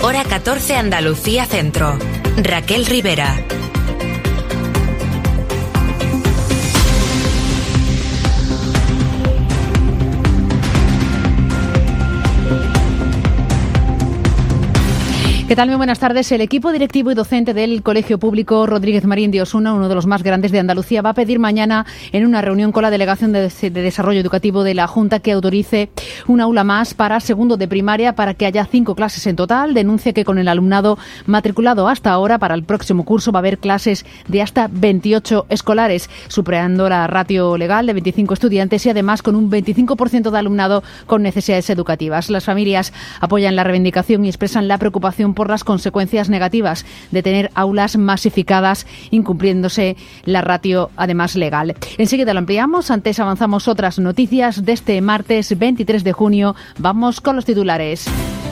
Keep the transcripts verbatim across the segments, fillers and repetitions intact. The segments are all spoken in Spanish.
hora catorce Andalucía Centro. Raquel Rivera. ¿Qué tal? Muy buenas tardes. El equipo directivo y docente del Colegio Público Rodríguez Marín de Osuna, uno de los más grandes de Andalucía, va a pedir mañana en una reunión con la Delegación de, de Desarrollo Educativo de la Junta que autorice un aula más para segundo de primaria para que haya cinco clases en total. Denuncia que con el alumnado matriculado hasta ahora para el próximo curso va a haber clases de hasta veintiocho escolares, superando la ratio legal de veinticinco estudiantes y además con un veinticinco por ciento de alumnado con necesidades educativas. Las familias apoyan la reivindicación y expresan la preocupación por las consecuencias negativas de tener aulas masificadas, incumpliéndose la ratio además legal. Enseguida lo ampliamos, antes avanzamos otras noticias de este martes veintitrés de junio. Vamos con los titulares.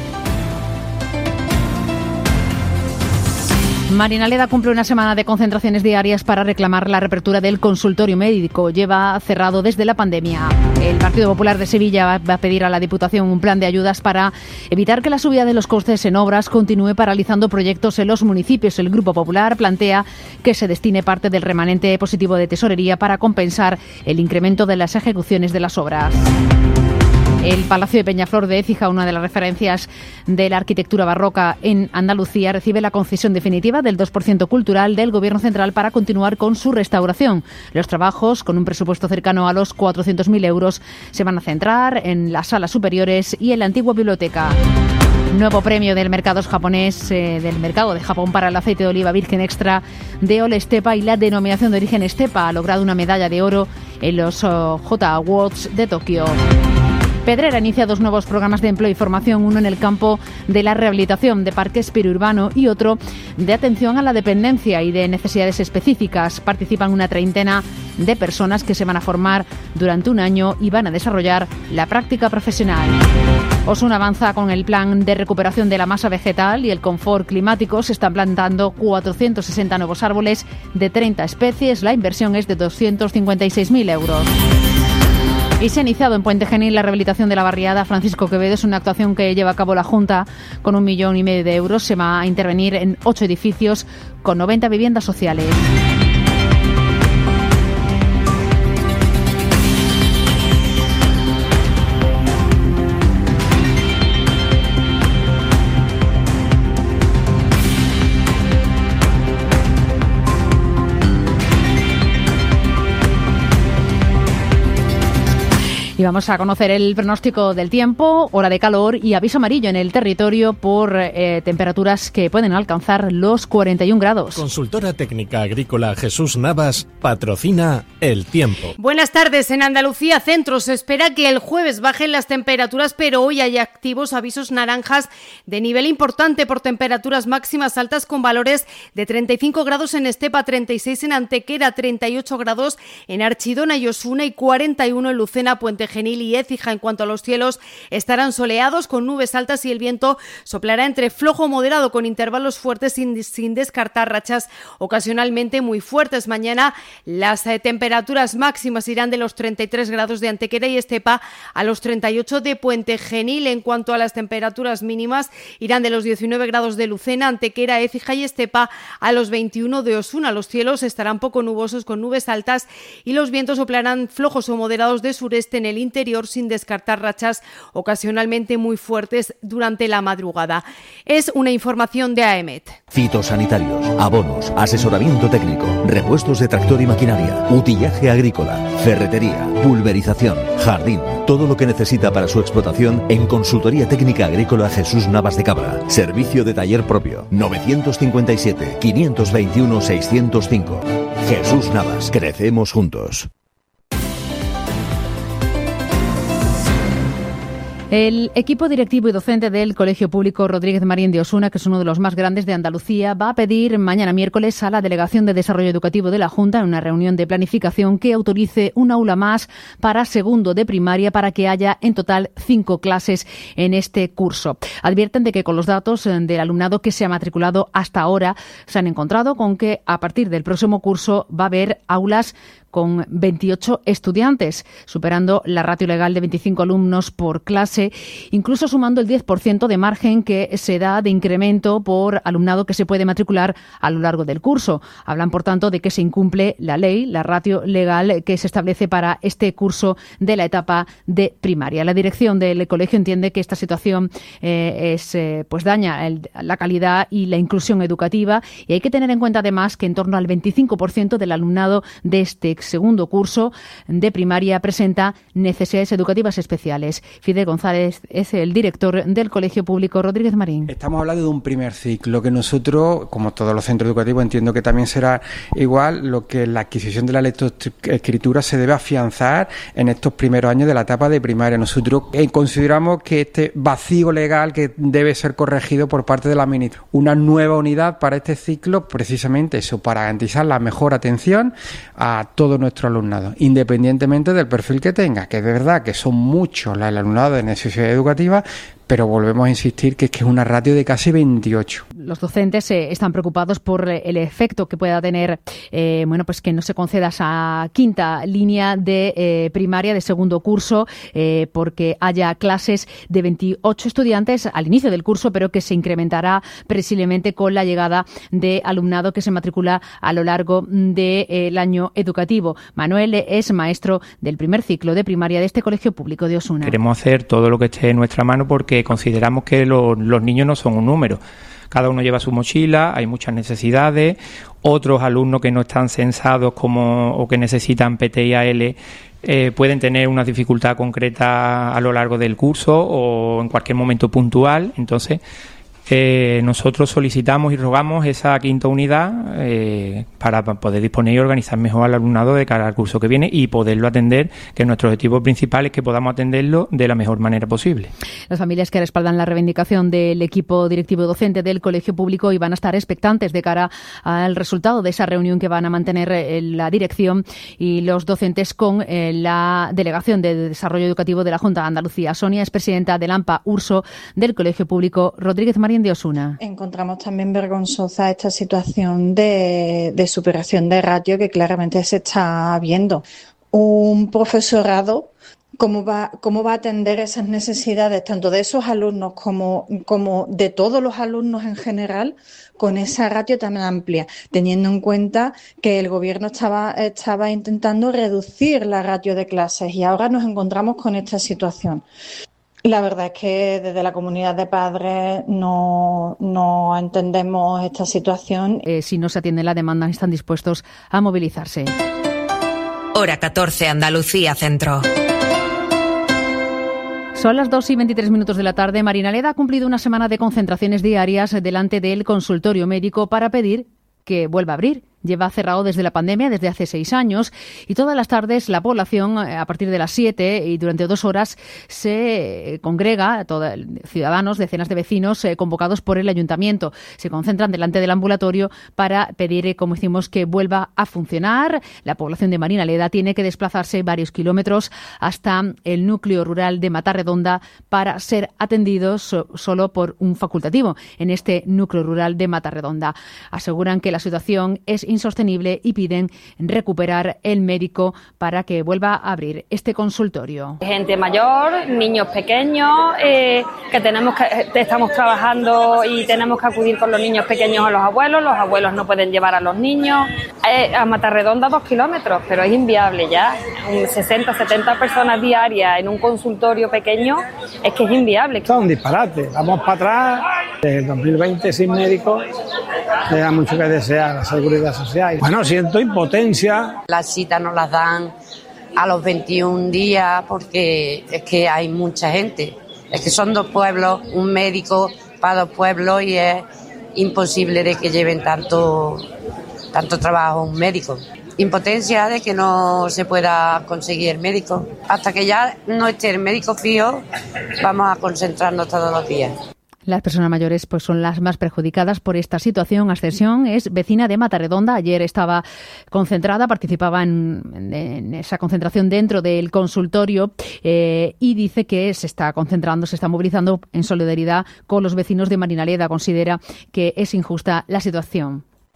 Marinaleda cumple una semana de concentraciones diarias para reclamar la reapertura del consultorio médico. Lleva cerrado desde la pandemia. El Partido Popular de Sevilla va a pedir a la Diputación un plan de ayudas para evitar que la subida de los costes en obras continúe paralizando proyectos en los municipios. El Grupo Popular plantea que se destine parte del remanente positivo de tesorería para compensar el incremento de las ejecuciones de las obras. El Palacio de Peñaflor de Écija, una de las referencias de la arquitectura barroca en Andalucía, recibe la concesión definitiva del dos por ciento cultural del Gobierno central para continuar con su restauración. Los trabajos, con un presupuesto cercano a los cuatrocientos mil euros, se van a centrar en las salas superiores y en la antigua biblioteca. Nuevo premio del mercado japonés, eh, del mercado de Japón para el aceite de oliva virgen extra de Ole Estepa y la denominación de origen Estepa. Ha logrado una medalla de oro en los oh, J Awards de Tokio. Pedrera inicia dos nuevos programas de empleo y formación, uno en el campo de la rehabilitación de parques periurbano y otro de atención a la dependencia y de necesidades específicas. Participan una treintena de personas que se van a formar durante un año y van a desarrollar la práctica profesional. Osuna avanza con el plan de recuperación de la masa vegetal y el confort climático. Se están plantando cuatrocientos sesenta nuevos árboles de treinta especies. La inversión es de doscientos cincuenta y seis mil euros. Y se ha iniciado en Puente Genil la rehabilitación de la barriada Francisco Quevedo. Es una actuación que lleva a cabo la Junta con un millón y medio de euros. Se va a intervenir en ocho edificios con noventa viviendas sociales. Y vamos a conocer el pronóstico del tiempo, hora de calor y aviso amarillo en el territorio por eh, temperaturas que pueden alcanzar los cuarenta y un grados. Consultora técnica agrícola Jesús Navas patrocina el tiempo. Buenas tardes. En Andalucía Centro se espera que el jueves bajen las temperaturas, pero hoy hay activos avisos naranjas de nivel importante por temperaturas máximas altas con valores de treinta y cinco grados en Estepa, treinta y seis en Antequera, treinta y ocho grados en Archidona y Osuna y cuarenta y uno en Lucena, Puente Genil y Écija. En cuanto a los cielos, estarán soleados con nubes altas y el viento soplará entre flojo moderado con intervalos fuertes sin, sin descartar rachas ocasionalmente muy fuertes. Mañana las eh, temperaturas máximas irán de los treinta y tres grados de Antequera y Estepa a los treinta y ocho de Puente Genil. En cuanto a las temperaturas mínimas, irán de los diecinueve grados de Lucena, Antequera, Écija y Estepa a los veintiuno de Osuna. Los cielos estarán poco nubosos con nubes altas y los vientos soplarán flojos o moderados de sureste en el interior sin descartar rachas ocasionalmente muy fuertes durante la madrugada. Es una información de AEMET. Fitosanitarios, abonos, asesoramiento técnico, repuestos de tractor y maquinaria, utillaje agrícola, ferretería, pulverización, jardín, todo lo que necesita para su explotación en Consultoría Técnica Agrícola Jesús Navas de Cabra. Servicio de taller propio novecientos cincuenta y siete, quinientos veintiuno, seiscientos cinco. Jesús Navas, crecemos juntos. El equipo directivo y docente del Colegio Público Rodríguez Marín de Osuna, que es uno de los más grandes de Andalucía, va a pedir mañana miércoles a la Delegación de Desarrollo Educativo de la Junta, en una reunión de planificación, que autorice un aula más para segundo de primaria para que haya en total cinco clases en este curso. Advierten de que con los datos del alumnado que se ha matriculado hasta ahora se han encontrado con que a partir del próximo curso va a haber aulas con veintiocho estudiantes, superando la ratio legal de veinticinco alumnos por clase, incluso sumando el diez por ciento de margen que se da de incremento por alumnado que se puede matricular a lo largo del curso. Hablan, por tanto, de que se incumple la ley, la ratio legal que se establece para este curso de la etapa de primaria. La dirección del colegio entiende que esta situación eh, es, eh, pues daña el, la calidad y la inclusión educativa, y hay que tener en cuenta además que en torno al veinticinco por ciento del alumnado de este segundo curso de primaria presenta necesidades educativas especiales. Fidel González es el director del Colegio Público Rodríguez Marín. Estamos hablando de un primer ciclo que nosotros, como todos los centros educativos, entiendo que también será igual, lo que la adquisición de la lectoescritura se debe afianzar en estos primeros años de la etapa de primaria. Nosotros eh, consideramos que este vacío legal que debe ser corregido por parte de la ministra. Una nueva unidad para este ciclo, precisamente eso, para garantizar la mejor atención a todo nuestro alumnado, independientemente del perfil que tenga, que es verdad que son muchos el alumnado de necesidad educativa, pero volvemos a insistir que es que es una ratio de casi veintiocho. Los docentes eh, están preocupados por el efecto que pueda tener, eh, bueno, pues que no se conceda esa quinta línea de eh, primaria, de segundo curso, eh, porque haya clases de veintiocho estudiantes al inicio del curso, pero que se incrementará precisamente con la llegada de alumnado que se matricula a lo largo del eh, año educativo. Manuel es maestro del primer ciclo de primaria de este colegio público de Osuna. Queremos hacer todo lo que esté en nuestra mano porque consideramos que lo, los niños no son un número. Cada uno lleva su mochila, hay muchas necesidades, otros alumnos que no están censados como o que necesitan P T I A L eh, pueden tener una dificultad concreta a lo largo del curso o en cualquier momento puntual. Entonces, Eh, nosotros solicitamos y rogamos esa quinta unidad eh, para poder disponer y organizar mejor al alumnado de cara al curso que viene y poderlo atender, que nuestro objetivo principal es que podamos atenderlo de la mejor manera posible. Las familias que respaldan la reivindicación del equipo directivo docente del colegio público iban a estar expectantes de cara al resultado de esa reunión que van a mantener eh, la dirección y los docentes con eh, la Delegación de Desarrollo Educativo de la Junta de Andalucía. Sonia es presidenta del AMPA Urso del colegio público Rodríguez Marín de Osuna. Encontramos también vergonzosa esta situación de, de superación de ratio que claramente se está viendo. Un profesorado, ¿cómo va, cómo va a atender esas necesidades tanto de esos alumnos como, como de todos los alumnos en general con esa ratio tan amplia, teniendo en cuenta que el gobierno estaba, estaba intentando reducir la ratio de clases y ahora nos encontramos con esta situación? La verdad es que desde la comunidad de padres no, no entendemos esta situación. Eh, si no se atiende la demanda, están dispuestos a movilizarse. Hora catorce, Andalucía Centro. Son las dos y veintitrés minutos de la tarde. Marinaleda ha cumplido una semana de concentraciones diarias delante del consultorio médico para pedir que vuelva a abrir. Lleva cerrado desde la pandemia, desde hace seis años, y todas las tardes la población, a partir de las siete y durante dos horas, se congrega, toda, ciudadanos, decenas de vecinos eh, convocados por el ayuntamiento. Se concentran delante del ambulatorio para pedir, eh, como decimos, que vuelva a funcionar. La población de Marinaleda tiene que desplazarse varios kilómetros hasta el núcleo rural de Matarredonda para ser atendidos so, solo por un facultativo en este núcleo rural de Matarredonda. Aseguran que la situación es insostenible y piden recuperar el médico para que vuelva a abrir este consultorio. Gente mayor, niños pequeños, eh, que tenemos que estamos trabajando y tenemos que acudir con los niños pequeños a los abuelos, los abuelos no pueden llevar a los niños, eh, a Matarredonda dos kilómetros, pero es inviable ya, sesenta, setenta personas diarias en un consultorio pequeño, es que es inviable. Esto es un disparate, vamos para atrás, desde el dos mil veinte sin médicos, deja mucho que desear la seguridad social. Bueno, siento impotencia. Las citas nos las dan a los veintiún días porque es que hay mucha gente. Es que son dos pueblos, un médico para dos pueblos y es imposible de que lleven tanto, tanto trabajo un médico. Impotencia de que no se pueda conseguir el médico. Hasta que ya no esté el médico fijo, vamos a concentrarnos todos los días. Las personas mayores pues son las más perjudicadas por esta situación. Ascensión es vecina de Matarredonda. Ayer estaba concentrada, participaba en, en esa concentración dentro del consultorio eh, y dice que se está concentrando, se está movilizando en solidaridad con los vecinos de Marinaleda. Considera que es injusta la situación.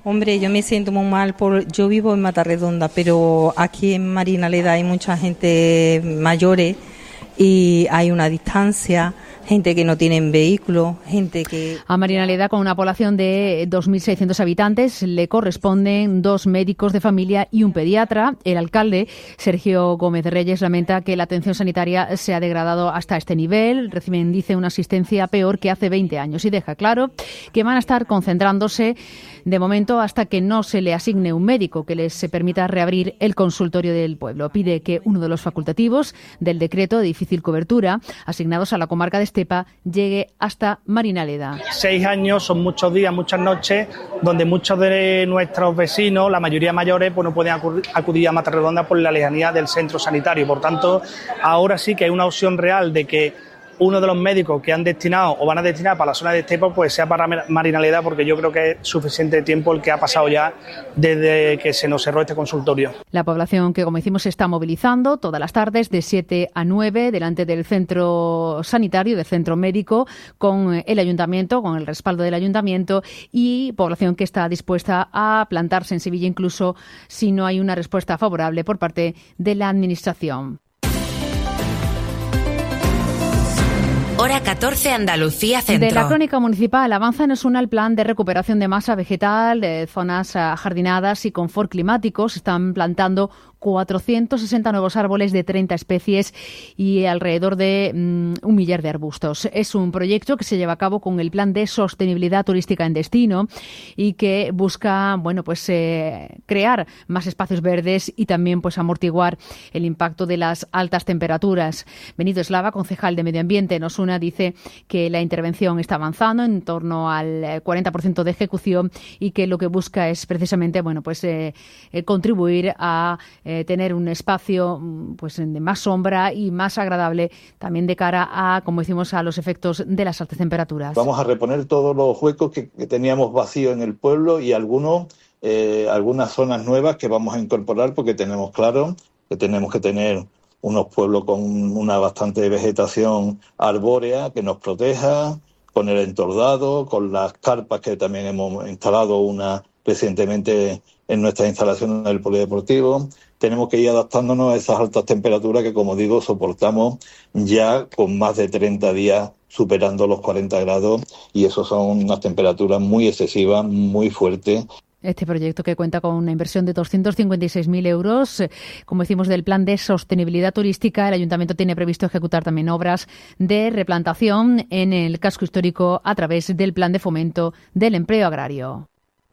Hombre, yo me siento muy mal, por yo vivo en Matarredonda, pero aquí en Marinaleda hay mucha gente mayores y hay una distancia, gente que no tienen vehículo, gente que... A Marinaleda, con una población de dos mil seiscientos habitantes, le corresponden dos médicos de familia y un pediatra. El alcalde, Sergio Gómez Reyes, lamenta que la atención sanitaria se ha degradado hasta este nivel. Reciben, dice, una asistencia peor que hace veinte años y deja claro que van a estar concentrándose de momento hasta que no se le asigne un médico que les permita reabrir el consultorio del pueblo. Pide que uno de los facultativos del decreto de difícil cobertura asignados a la comarca de Estepa llegue hasta Marinaleda. Seis años son muchos días, muchas noches, donde muchos de nuestros vecinos, la mayoría mayores, pues no pueden acudir a Matarredonda por la lejanía del centro sanitario. Por tanto, ahora sí que hay una opción real de que uno de los médicos que han destinado o van a destinar para la zona de Estepa pues sea para Marinaleda, porque yo creo que es suficiente tiempo el que ha pasado ya desde que se nos cerró este consultorio. La población que, como decimos, se está movilizando todas las tardes de siete a nueve delante del centro sanitario, del centro médico, con el ayuntamiento, con el respaldo del ayuntamiento, y población que está dispuesta a plantarse en Sevilla incluso si no hay una respuesta favorable por parte de la administración. Hora catorce, Andalucía Centro. De la crónica municipal avanza en Osuna el plan de recuperación de masa vegetal, de zonas ajardinadas y confort climático. Se están plantando cuatrocientos sesenta nuevos árboles de treinta especies y alrededor de um, un millar de arbustos. Es un proyecto que se lleva a cabo con el Plan de Sostenibilidad Turística en Destino y que busca, bueno, pues eh, crear más espacios verdes y también pues amortiguar el impacto de las altas temperaturas. Benito Eslava, concejal de Medio Ambiente en Osuna, dice que la intervención está avanzando en torno al cuarenta por ciento de ejecución y que lo que busca es precisamente, bueno, pues eh, eh, contribuir a eh, tener un espacio pues de más sombra y más agradable también de cara a, como decimos, a los efectos de las altas temperaturas. Vamos a reponer todos los huecos que, que teníamos vacíos en el pueblo y algunos, eh, algunas zonas nuevas que vamos a incorporar porque tenemos claro que tenemos que tener unos pueblos con una bastante vegetación arbórea que nos proteja, con el entordado, con las carpas que también hemos instalado una recientemente en nuestras instalaciones del polideportivo. Tenemos que ir adaptándonos a esas altas temperaturas que, como digo, soportamos ya con más de treinta días superando los cuarenta grados, y eso son unas temperaturas muy excesivas, muy fuertes. Este proyecto, que cuenta con una inversión de doscientos cincuenta y seis mil euros, como decimos, del Plan de Sostenibilidad Turística, el Ayuntamiento tiene previsto ejecutar también obras de replantación en el casco histórico a través del Plan de Fomento del Empleo Agrario.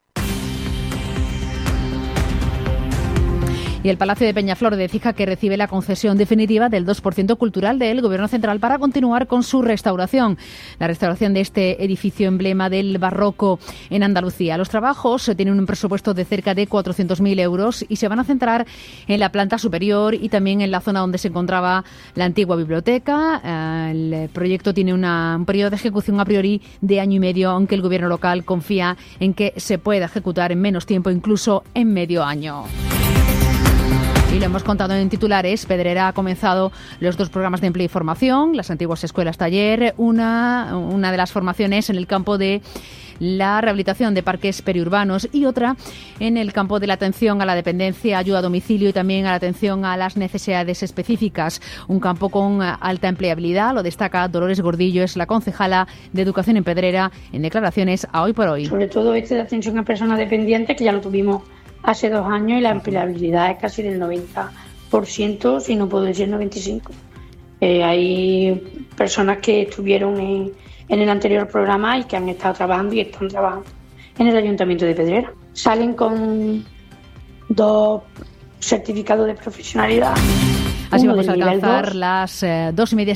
Y el Palacio de Peñaflor de Écija, que recibe la concesión definitiva del dos por ciento cultural del Gobierno Central para continuar con su restauración. La restauración de este edificio emblema del barroco en Andalucía. Los trabajos tienen un presupuesto de cerca de cuatrocientos mil euros y se van a centrar en la planta superior y también en la zona donde se encontraba la antigua biblioteca. El proyecto tiene una, un periodo de ejecución a priori de año y medio, aunque el Gobierno local confía en que se pueda ejecutar en menos tiempo, incluso en medio año. Y lo hemos contado en titulares, Pedrera ha comenzado los dos programas de empleo y formación, las antiguas escuelas taller, una, una de las formaciones en el campo de la rehabilitación de parques periurbanos y otra en el campo de la atención a la dependencia, ayuda a domicilio y también a la atención a las necesidades específicas. Un campo con alta empleabilidad, lo destaca Dolores Gordillo, es la concejala de Educación en Pedrera, en declaraciones a Hoy por Hoy. Sobre todo este de atención a personas dependientes, que ya lo tuvimos hace dos años y la empleabilidad es casi del noventa por ciento, si no puedo decir noventa y cinco por ciento. Eh, hay personas que estuvieron en, en el anterior programa y que han estado trabajando y están trabajando en el Ayuntamiento de Pedrera. Salen con dos certificados de profesionalidad. Así vamos a alcanzar las eh, dos y media.